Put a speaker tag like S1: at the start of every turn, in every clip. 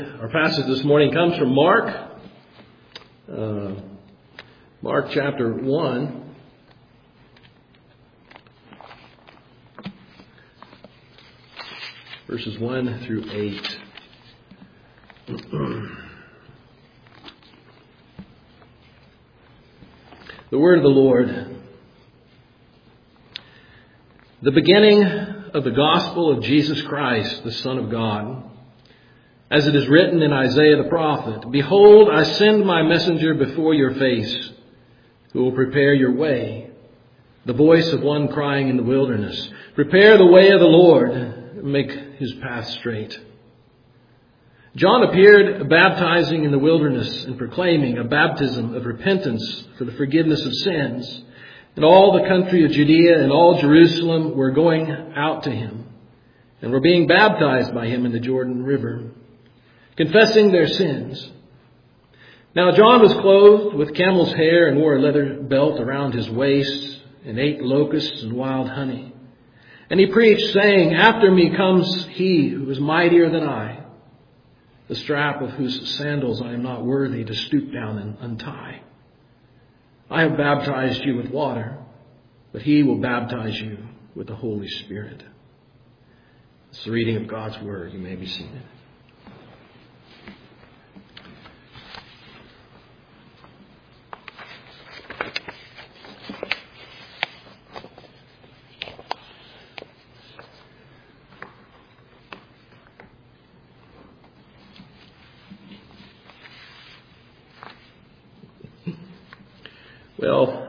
S1: Our passage this morning comes from Mark. Mark chapter 1. Verses 1 through 8. The word of the Lord. The beginning of the gospel of Jesus Christ, the Son of God. As it is written in Isaiah the prophet, "Behold, I send my messenger before your face, who will prepare your way. The voice of one crying in the wilderness, prepare the way of the Lord, make his path straight." John appeared baptizing in the wilderness and proclaiming a baptism of repentance for the forgiveness of sins. And all the country of Judea and all Jerusalem were going out to him and were being baptized by him in the Jordan River, confessing their sins. Now John was clothed with camel's hair and wore a leather belt around his waist and ate locusts and wild honey. And he preached, saying, "After me comes he who is mightier than I, the strap of whose sandals I am not worthy to stoop down and untie. I have baptized you with water, but he will baptize you with the Holy Spirit." It's the reading of God's word. You may be seated. Well,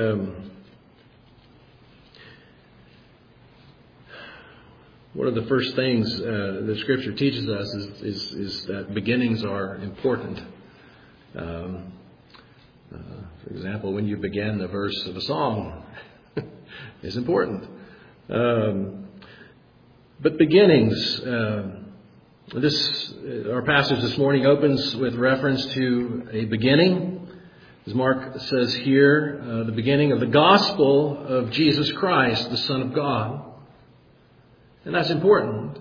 S1: one of the first things the Scripture teaches us is that beginnings are important. For example, when you begin a verse of a song is important. But beginnings, our passage this morning opens with reference to a beginning. As Mark says here, the beginning of the gospel of Jesus Christ, the Son of God. And that's important.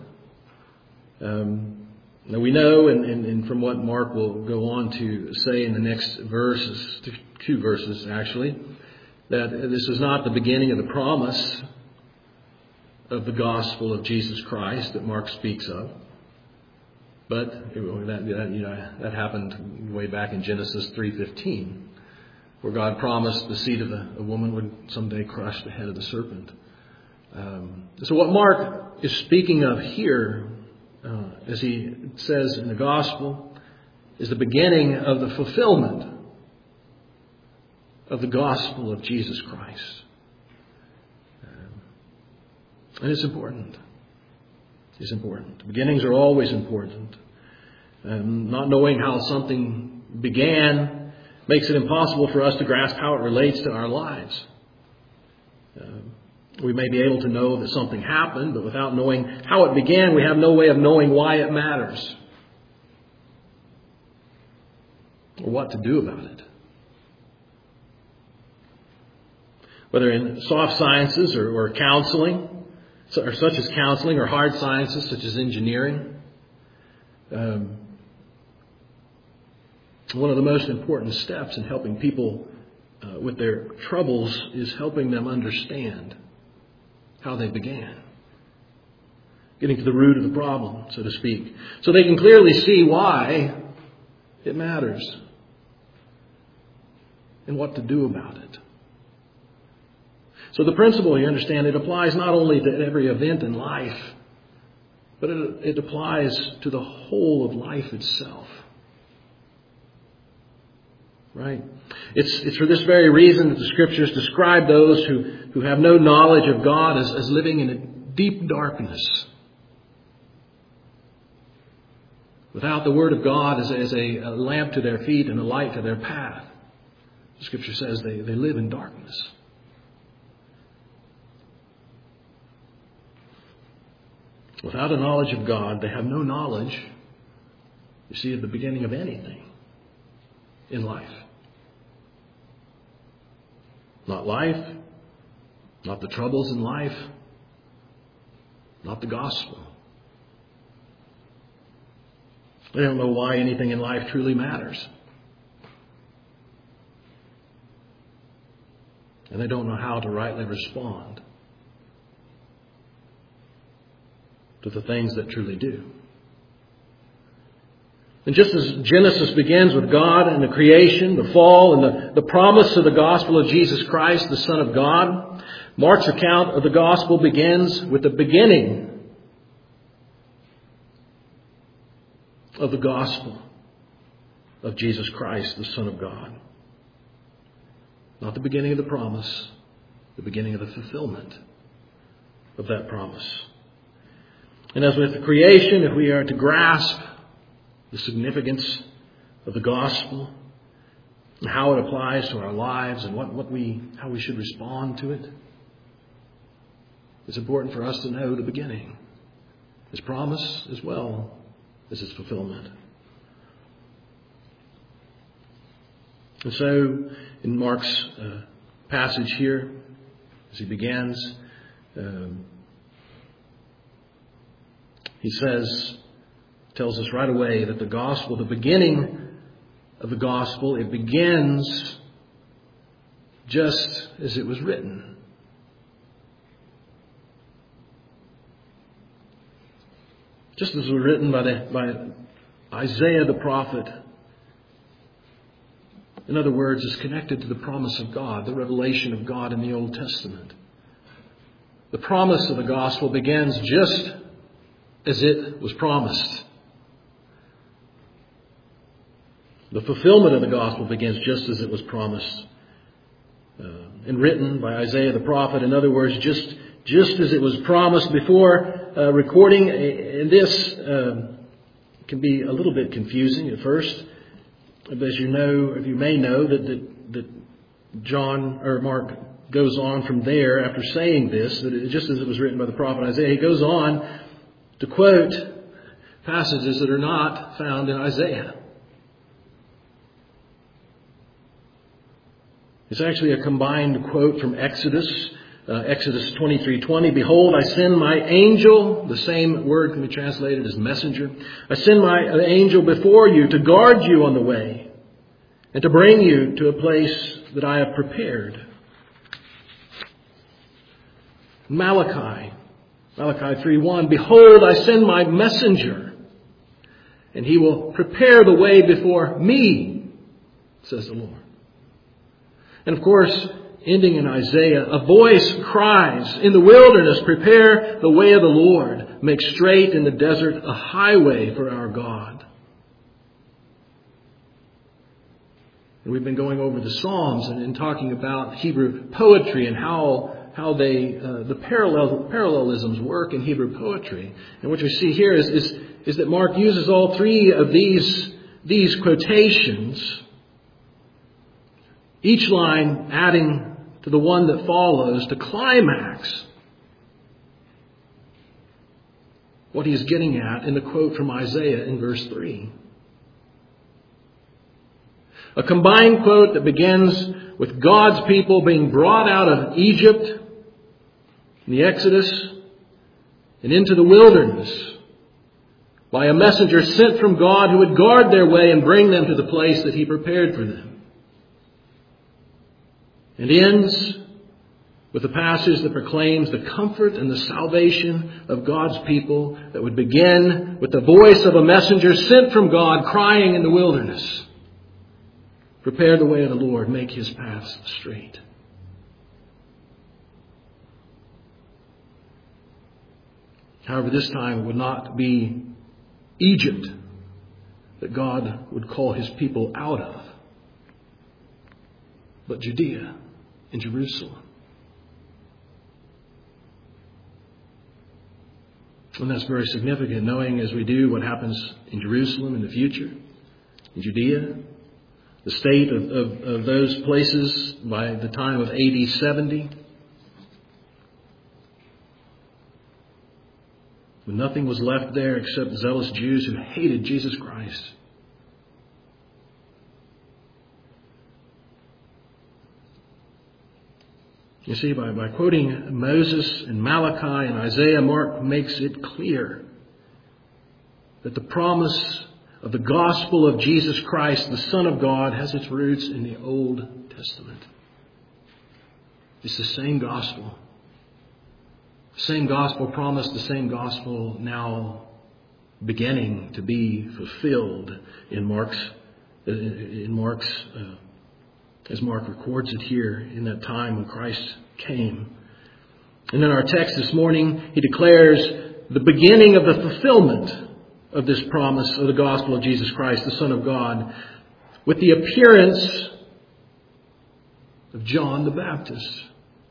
S1: Now we know, and from what Mark will go on to say in the next verses, two verses actually, that this is not the beginning of the promise of the gospel of Jesus Christ that Mark speaks of. But that happened way back in Genesis 3:15. Where God promised the seed of a woman would someday crush the head of the serpent. So what Mark is speaking of here, as he says in the gospel, is the beginning of the fulfillment of the gospel of Jesus Christ. And it's important. It's important. Beginnings are always important. Not knowing how something began makes it impossible for us to grasp how it relates to our lives. We may be able to know that something happened, but without knowing how it began, we have no way of knowing why it matters or what to do about it. Whether in soft sciences or counseling, or such as counseling, or hard sciences such as engineering, one of the most important steps in helping people with their troubles is helping them understand how they began. Getting to the root of the problem, so to speak. So they can clearly see why it matters and what to do about it. So the principle, you understand, it applies not only to every event in life, but it applies to the whole of life itself. Right? It's for this very reason that the Scriptures describe those who have no knowledge of God as living in a deep darkness. Without the Word of God as a lamp to their feet and a light to their path. The Scripture says they live in darkness. Without a knowledge of God, they have no knowledge, you see, of the beginning of anything in life. Not life, not the troubles in life, not the gospel. They don't know why anything in life truly matters. And they don't know how to rightly respond to the things that truly do. And just as Genesis begins with God and the creation, the fall, and the promise of the gospel of Jesus Christ, the Son of God, Mark's account of the gospel begins with the beginning of the gospel of Jesus Christ, the Son of God. Not the beginning of the promise, the beginning of the fulfillment of that promise. And as with the creation, if we are to grasp the significance of the gospel and how it applies to our lives and how we should respond to it, it's important for us to know the beginning, His promise as well as His fulfillment. And so, in Mark's passage here, as he begins, he tells us right away that the gospel, the beginning of the gospel, it begins just as it was written. Just as it was written by Isaiah the prophet. In other words, it's connected to the promise of God, the revelation of God in the Old Testament. The promise of the gospel begins just as it was promised. The fulfillment of the gospel begins just as it was promised and written by Isaiah the prophet. In other words, just as it was promised before recording. And this can be a little bit confusing at first. As you know, if you may know, that John or Mark goes on from there after saying this, that just as it was written by the prophet Isaiah, he goes on to quote passages that are not found in Isaiah. It's actually a combined quote from Exodus 23:20. Behold, I send my angel. The same word can be translated as messenger. I send my angel before you to guard you on the way and to bring you to a place that I have prepared. Malachi 3:1. Behold, I send my messenger, and he will prepare the way before me, says the Lord. And of course, ending in Isaiah, a voice cries, in the wilderness, prepare the way of the Lord. Make straight in the desert a highway for our God. And we've been going over the Psalms and talking about Hebrew poetry and how they the parallelisms work in Hebrew poetry. And what we see here is that Mark uses all three of these quotations, each line adding to the one that follows to climax what he's getting at in the quote from Isaiah in verse 3. A combined quote that begins with God's people being brought out of Egypt in the Exodus and into the wilderness by a messenger sent from God who would guard their way and bring them to the place that he prepared for them. And ends with a passage that proclaims the comfort and the salvation of God's people that would begin with the voice of a messenger sent from God crying in the wilderness, prepare the way of the Lord, make his paths straight. However, this time it would not be Egypt that God would call his people out of, but Judea and Jerusalem. And that's very significant, knowing as we do what happens in Jerusalem in the future, in Judea, the state of those places by the time of AD 70, when nothing was left there except zealous Jews who hated Jesus Christ. You see, by quoting Moses and Malachi and Isaiah, Mark makes it clear that the promise of the gospel of Jesus Christ, the Son of God, has its roots in the Old Testament. It's the same gospel. The same gospel promised, the same gospel now beginning to be fulfilled as Mark records it here in that time when Christ came. And in our text this morning, he declares the beginning of the fulfillment of this promise of the gospel of Jesus Christ, the Son of God, with the appearance of John the Baptist.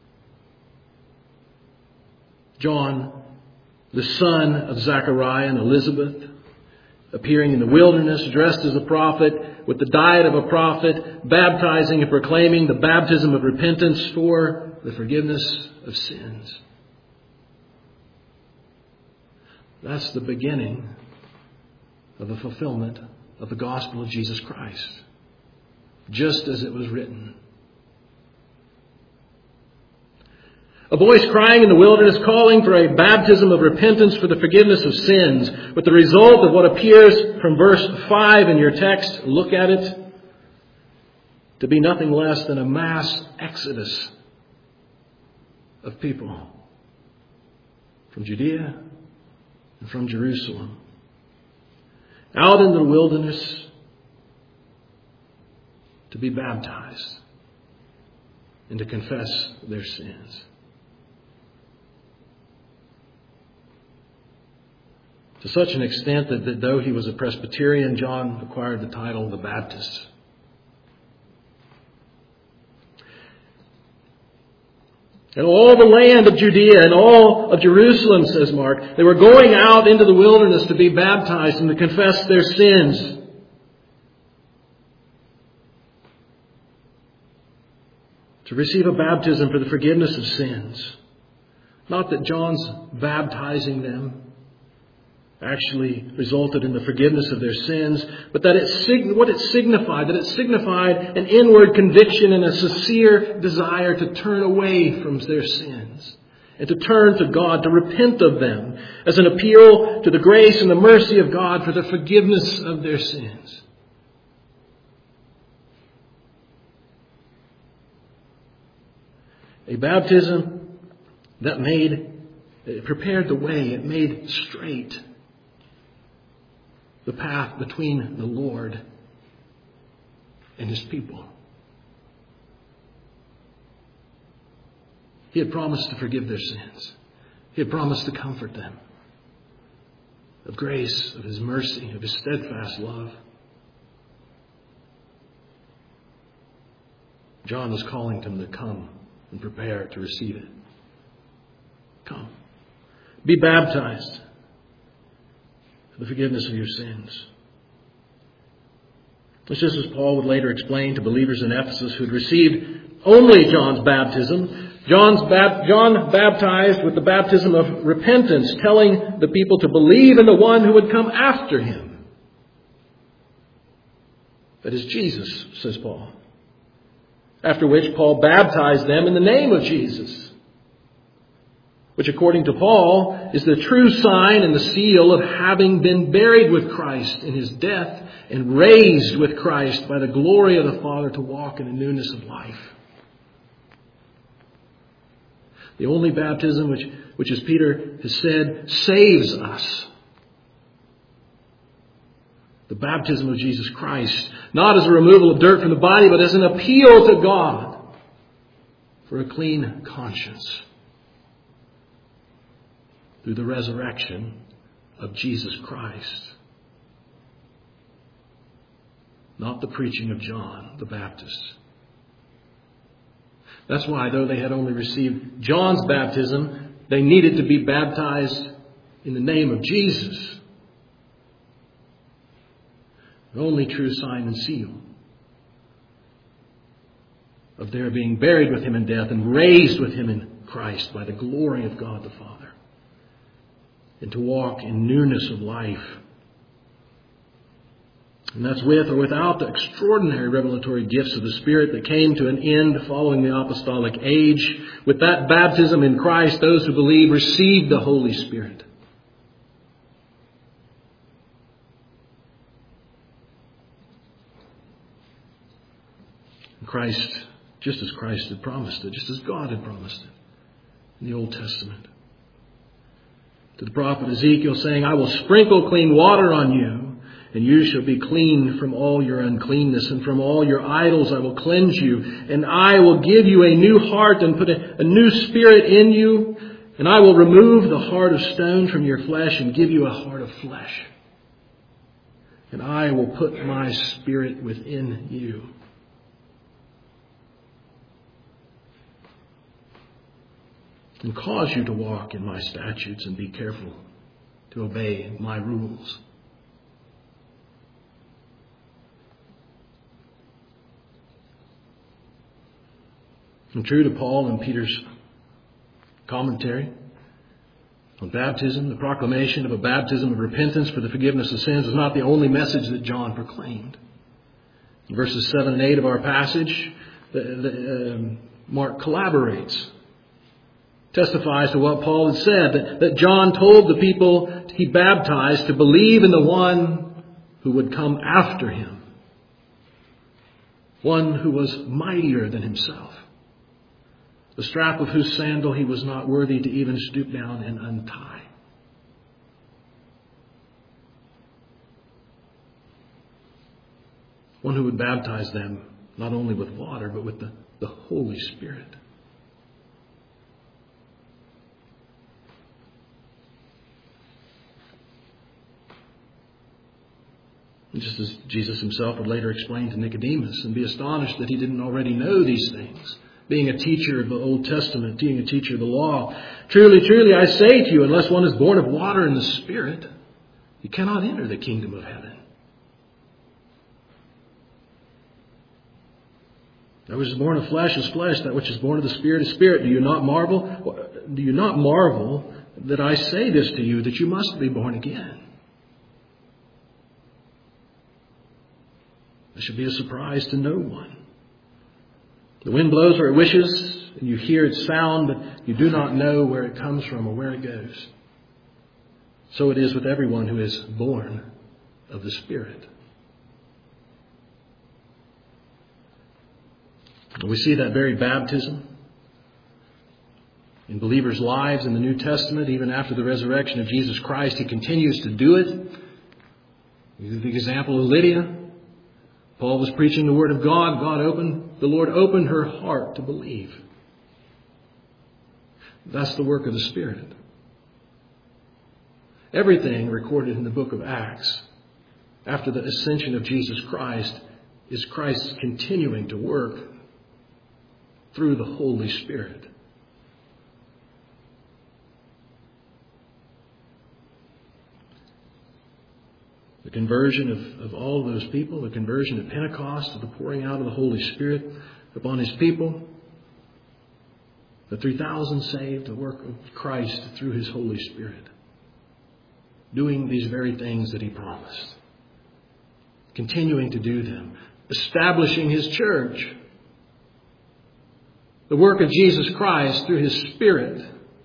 S1: John, the son of Zechariah and Elizabeth, appearing in the wilderness, dressed as a prophet, with the diet of a prophet, baptizing and proclaiming the baptism of repentance for the forgiveness of sins. That's the beginning of the fulfillment of the gospel of Jesus Christ, just as it was written. A voice crying in the wilderness, calling for a baptism of repentance for the forgiveness of sins, with the result of what appears from verse 5 in your text, look at it, to be nothing less than a mass exodus of people from Judea and from Jerusalem out into the wilderness to be baptized and to confess their sins. To such an extent that though he was a Presbyterian, John acquired the title the Baptist. And all the land of Judea and all of Jerusalem, says Mark, they were going out into the wilderness to be baptized and to confess their sins. To receive a baptism for the forgiveness of sins. Not that John's baptizing them actually resulted in the forgiveness of their sins, but that it signified an inward conviction and a sincere desire to turn away from their sins and to turn to God, to repent of them as an appeal to the grace and the mercy of God for the forgiveness of their sins. A baptism that prepared the way, it made straight the path between the Lord and His people. He had promised to forgive their sins. He had promised to comfort them of grace, of His mercy, of His steadfast love. John was calling them to come and prepare to receive it. Come. Be baptized for the forgiveness of your sins. It's just as Paul would later explain to believers in Ephesus who had received only John's baptism. John baptized with the baptism of repentance, telling the people to believe in the one who would come after him. That is Jesus, says Paul. After which Paul baptized them in the name of Jesus, which according to Paul is the true sign and the seal of having been buried with Christ in His death and raised with Christ by the glory of the Father to walk in the newness of life. The only baptism which as Peter has said, saves us. The baptism of Jesus Christ, not as a removal of dirt from the body, but as an appeal to God for a clean conscience through the resurrection of Jesus Christ. Not the preaching of John the Baptist. That's why, though they had only received John's baptism, they needed to be baptized in the name of Jesus. The only true sign and seal of their being buried with Him in death and raised with Him in Christ by the glory of God the Father. And to walk in newness of life. And that's with or without the extraordinary revelatory gifts of the Spirit that came to an end following the apostolic age. With that baptism in Christ, those who believe receive the Holy Spirit. Christ, just as Christ had promised it, just as God had promised it in the Old Testament. To the prophet Ezekiel saying, I will sprinkle clean water on you, and you shall be clean from all your uncleanness, and from all your idols I will cleanse you, and I will give you a new heart and put a new spirit in you, and I will remove the heart of stone from your flesh and give you a heart of flesh. And I will put my spirit within you. And cause you to walk in my statutes and be careful to obey my rules. And true to Paul and Peter's commentary on baptism, the proclamation of a baptism of repentance for the forgiveness of sins was not the only message that John proclaimed. In verses 7 and 8 of our passage, Mark collaborates, testifies to what Paul had said, that John told the people he baptized to believe in the one who would come after him, one who was mightier than himself, the strap of whose sandal he was not worthy to even stoop down and untie. One who would baptize them not only with water, but with the Holy Spirit. And just as Jesus himself would later explain to Nicodemus and be astonished that he didn't already know these things, being a teacher of the Old Testament, being a teacher of the law. Truly, truly, I say to you, unless one is born of water and the Spirit, he cannot enter the kingdom of heaven. That which is born of flesh is flesh, that which is born of the Spirit is spirit. Do you not marvel? Do you not marvel that I say this to you, that you must be born again? This should be a surprise to no one. The wind blows where it wishes, and you hear its sound, but you do not know where it comes from or where it goes. So it is with everyone who is born of the Spirit. And we see that very baptism in believers' lives in the New Testament, even after the resurrection of Jesus Christ. He continues to do it. The example of Lydia. Paul was preaching the Word of God. The Lord opened her heart to believe. That's the work of the Spirit. Everything recorded in the book of Acts after the ascension of Jesus Christ is Christ's continuing to work through the Holy Spirit. The conversion of all those people, the conversion at Pentecost, the pouring out of the Holy Spirit upon His people, the 3,000 saved, the work of Christ through His Holy Spirit, doing these very things that He promised, continuing to do them, establishing His church, the work of Jesus Christ through His Spirit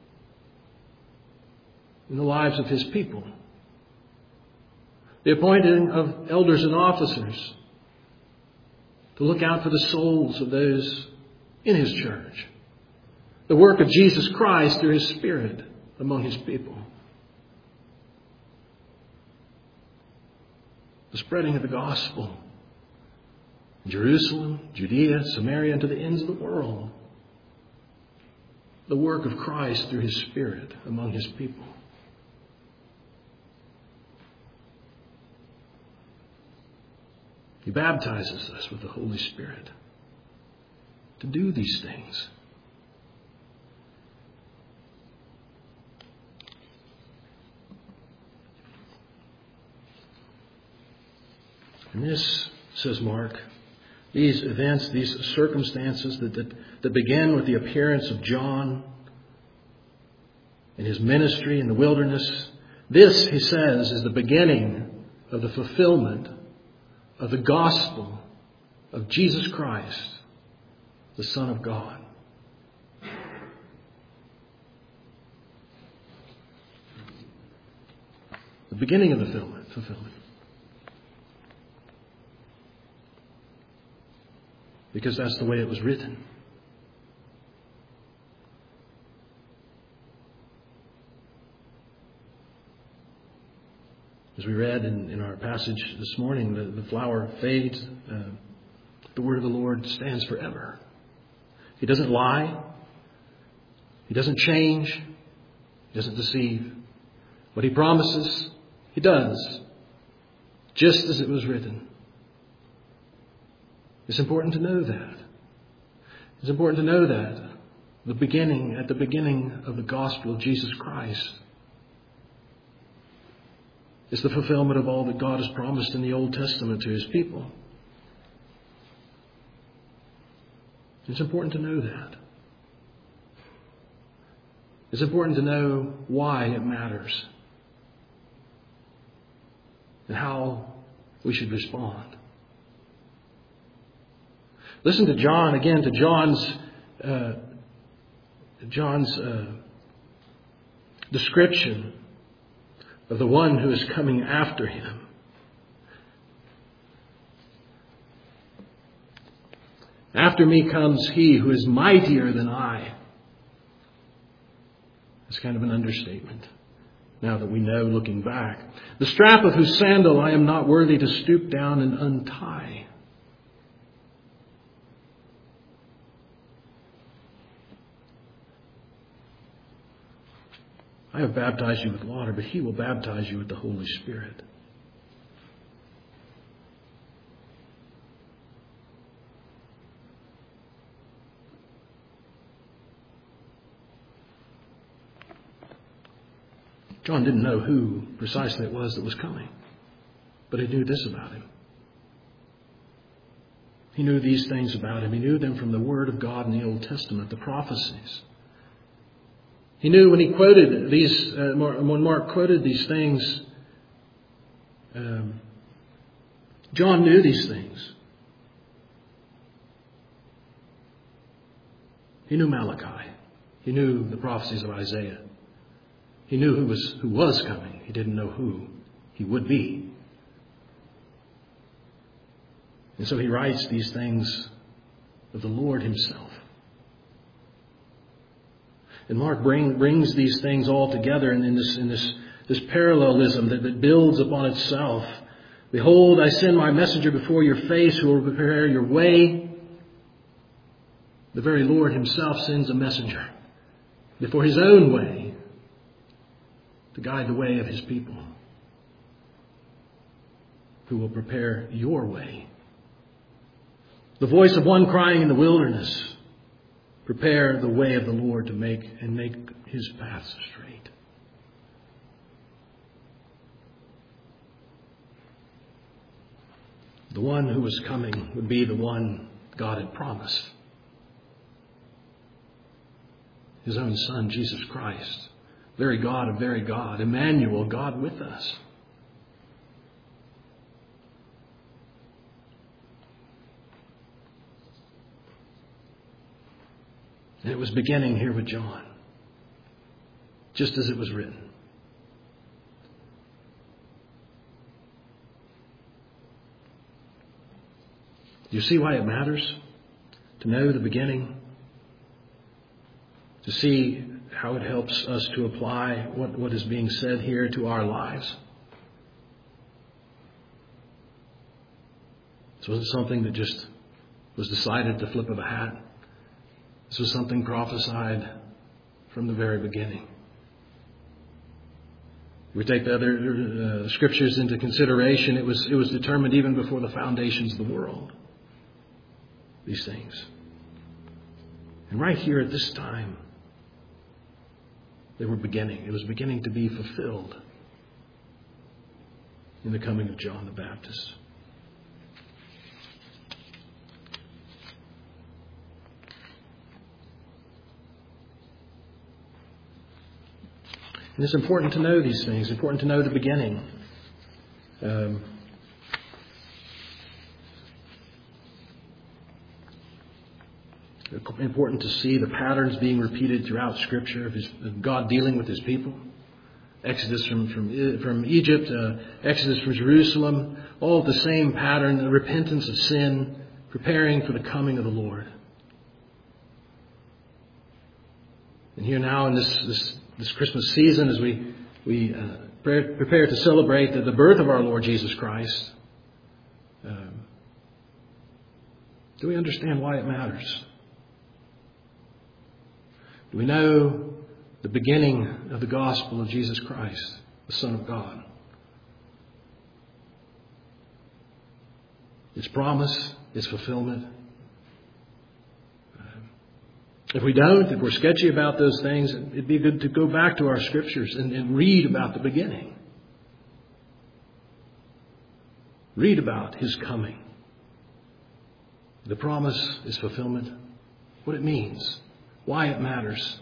S1: in the lives of His people. The appointing of elders and officers to look out for the souls of those in His church. The work of Jesus Christ through His Spirit among His people. The spreading of the gospel in Jerusalem, Judea, Samaria, and to the ends of the world. The work of Christ through His Spirit among His people. He baptizes us with the Holy Spirit to do these things. And this, says Mark, these events, these circumstances that began with the appearance of John in his ministry in the wilderness, this, he says, is the beginning of the fulfillment of the gospel of Jesus Christ, the Son of God. The beginning of the fulfillment. because that's the way it was written. As we read in our passage this morning, the flower fades. The word of the Lord stands forever. He doesn't lie. He doesn't change. He doesn't deceive. What He promises, He does, just as it was written. It's important to know that. It's important to know that at the beginning of the gospel of Jesus Christ, it's the fulfillment of all that God has promised in the Old Testament to His people. It's important to know that. It's important to know why it matters and how we should respond. Listen to John again, to John's description of the one who is coming after him. After me comes he who is mightier than I. It's kind of an understatement, now that we know looking back. The strap of whose sandal I am not worthy to stoop down and untie. I have baptized you with water, but He will baptize you with the Holy Spirit. John didn't know who precisely it was that was coming, but he knew this about him. He knew these things about him. He knew them from the Word of God in the Old Testament, the prophecies. He knew when he quoted these, when Mark quoted these things, John knew these things. He knew Malachi. He knew the prophecies of Isaiah. He knew who was coming. He didn't know who he would be. And so he writes these things of the Lord Himself. And Mark brings these things all together in this parallelism that builds upon itself. Behold, I send my messenger before your face who will prepare your way. The very Lord Himself sends a messenger before His own way to guide the way of His people, who will prepare your way. The voice of one crying in the wilderness, prepare the way of the Lord to make His paths straight. The one who was coming would be the one God had promised. His own Son, Jesus Christ. Very God of very God. Emmanuel, God with us. And it was beginning here with John, just as it was written. Do you see why it matters to know the beginning? To see how it helps us to apply what is being said here to our lives? This wasn't something that just was decided at the flip of a hat. This was something prophesied from the very beginning. If we take the other scriptures into consideration, it was determined even before the foundations of the world. These things. And right here at this time, they were beginning. It was beginning to be fulfilled in the coming of John the Baptist. And it's important to know these things. It's important to know the beginning. Important to see the patterns being repeated throughout Scripture of God dealing with His people. Exodus from Egypt, Exodus from Jerusalem, all the same pattern, the repentance of sin, preparing for the coming of the Lord. And here now in this Christmas season, as we prepare to celebrate the birth of our Lord Jesus Christ, do we understand why it matters? Do we know the beginning of the gospel of Jesus Christ, the Son of God? Its promise, its fulfillment. If we don't, if we're sketchy about those things, it'd be good to go back to our scriptures and read about the beginning. Read about His coming. The promise, His fulfillment, what it means, why it matters,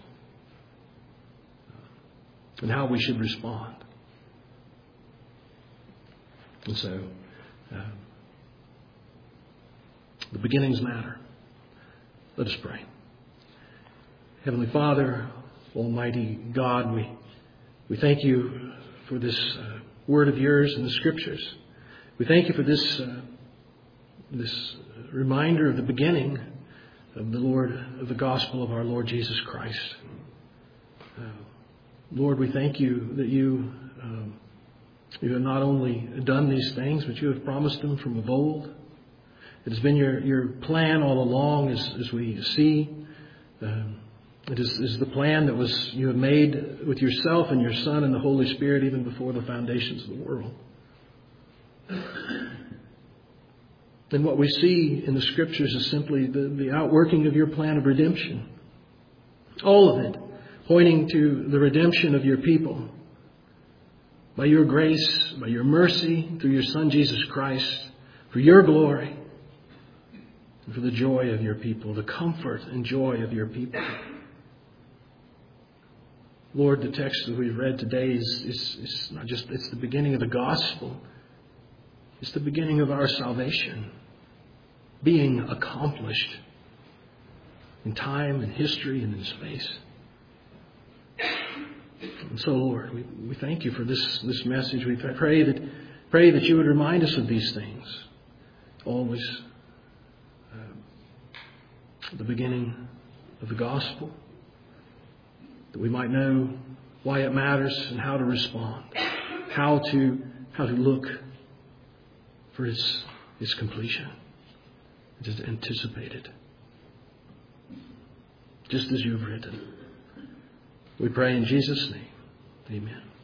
S1: and how we should respond. And so, the beginnings matter. Let us pray. Heavenly Father, Almighty God, we thank You for this word of Yours in the Scriptures. We thank You for this reminder of the beginning of the gospel of our Lord Jesus Christ. Lord, we thank You that You have not only done these things, but You have promised them from of old. It has been Your plan all along, as we see. It is the plan that You have made with Yourself and Your Son and the Holy Spirit even before the foundations of the world. And what we see in the Scriptures is simply the outworking of Your plan of redemption. All of it pointing to the redemption of Your people. By Your grace, by Your mercy, through Your Son Jesus Christ, for Your glory, and for the joy of Your people, the comfort and joy of Your people. Lord, the text that we've read today is not just, it's the beginning of the gospel. It's the beginning of our salvation being accomplished in time and history and in space. And so, Lord, we thank You for this message. We pray that You would remind us of these things. Always the beginning of the gospel, that we might know why it matters and how to respond, how to look for its completion. It is anticipated, just as You've written. We pray in Jesus' name. Amen.